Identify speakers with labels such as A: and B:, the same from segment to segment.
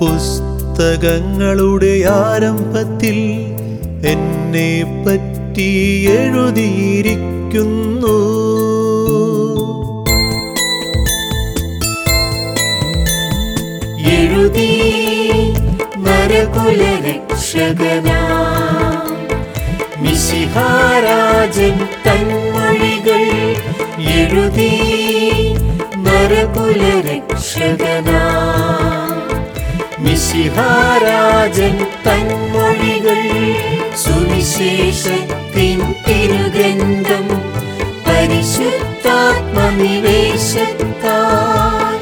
A: പുസ്തകങ്ങളുടെ ആരംഭത്തിൽ എന്നെ പറ്റി എഴുതിയിരിക്കുന്നു.
B: എഴുതി നരകുലരക്ഷകനാം മിശിഹാരാജൻ തന്മൊഴികൾ. എഴുതി നരകുലരക്ഷകനാം മിശിഹാരാജൻ തന്മൊഴികൾ. സുവിശേഷത്തിൻ തിരുഗ്രന്ഥം പരിശുദ്ധാത്മനിവേശത്താൽ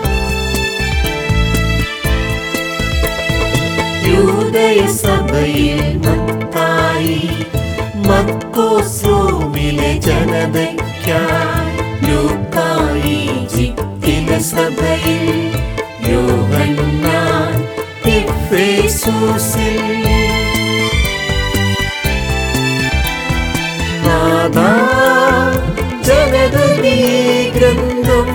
B: യൂദയസഭയിൽ മത്തായി, മർക്കോസ് റോമിലെ ജനതയ്ക്കായി, ലൂക്കായി ഈജിപ്തിലെ സഭയിൽ, യോഹന്നാൻ എഫേസൂസിൽ. നാഥാ ജനതീ ഗ്രന്ഥം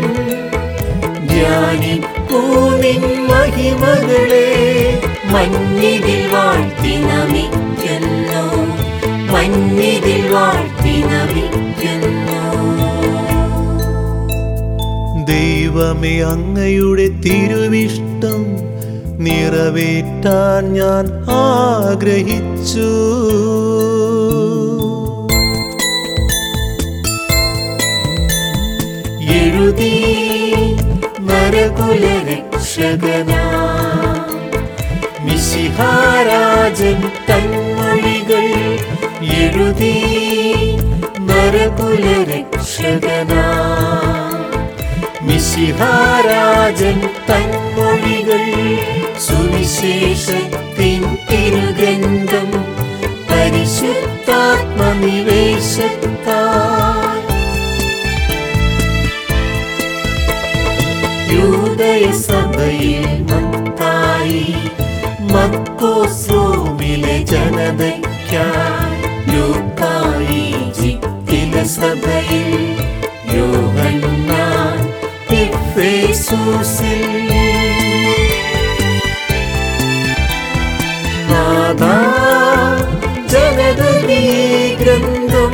B: ധ്യാനിപ്പൂ നിൻ മഹിമകളെ. മന്നിതിൽ വാഴ്ത്തി നമിക്കുന്നു, മന്നിതിൽ വാഴ്ത്തി നമിക്കുന്നു.
A: ദൈവമേ, അങ്ങയുടെ തിരുവിഷ്ടം നിറവേറ്റാൻ ഞാൻ ആഗ്രഹിച്ചു.
B: എഴുതി നരകുലരക്ഷകനാം മിശിഹാരാജൻ തന്മൊഴികൾ. എഴുതി നരകുലരക്ഷകനാം മിശിഹാരാജൻ തന്മൊഴികൾ. സുവിശേഷത്തിൻ തിരുഗ്രന്ഥം പരിശുദ്ധാത്മനിവേശത്താൽ യൂദയസഭയിൽ മത്തായി, മർക്കോസ് റോമിലെ ജനതയ്ക്കായി, ലൂക്കായി ഈജിപ്തിലെ സഭയിൽ, യോഹന്നാൻ എഫേസൂസിൽ. നാഥാ ജനതീ ഗ്രന്ഥം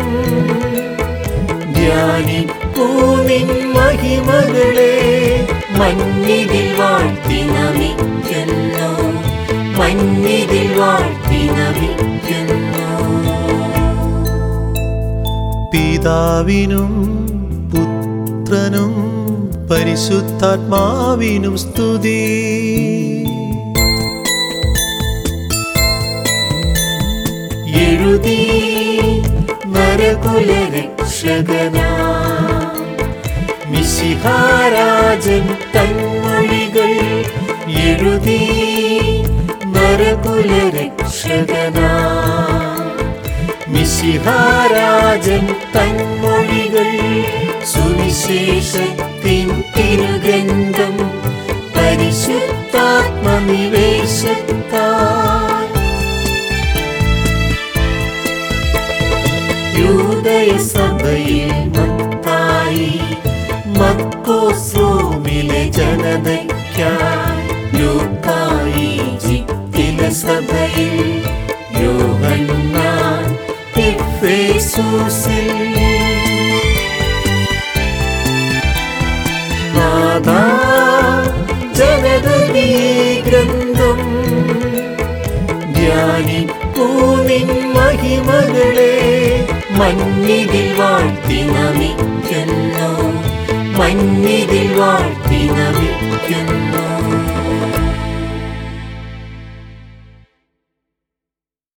B: ധ്യാനിപ്പൂ നിൻ മഹിമകളെ. മന്നിതിൽ വാഴ്ത്തി നമിക്കുന്നു, മന്നിതിൽ വാഴ്ത്തി നമിക്കുന്നു.
A: പിതാവിനും പുത്രനും പരിശുദ്ധാത്മാവിനും സ്തുതി.
B: എഴുതി നരകുലരക്ഷകനാം മിശിഹാരാജൻ തന്മൊഴികൾ. എഴുതി നരകുലരക്ഷകനാം മിശിഹാരാജൻ തന്മൊഴികൾ. സുവിശേഷത്തിൻ തിരുഗ്രന്ഥം പരിശുദ്ധാത്മനിവേശത്താൽ യൂദയസഭയിൽ മത്തായി, മർക്കോസ് റോമിലെ ജനതയ്ക്കായി, ലൂക്കായി ഈജിപ്തിലെ സഭയിൽ, യോഹന്നാൻ എഫേസൂസിൽ. നാഥാ ജനതീ ഗ്രന്ഥം ധ്യാനിപ്പൂ നിൻ മഹിമകളെ. മന്നിതിൽ വാഴ്ത്തി നമിക്കുന്നു, മന്നിതിൽ വാഴ്ത്തി നമിക്കുന്നു.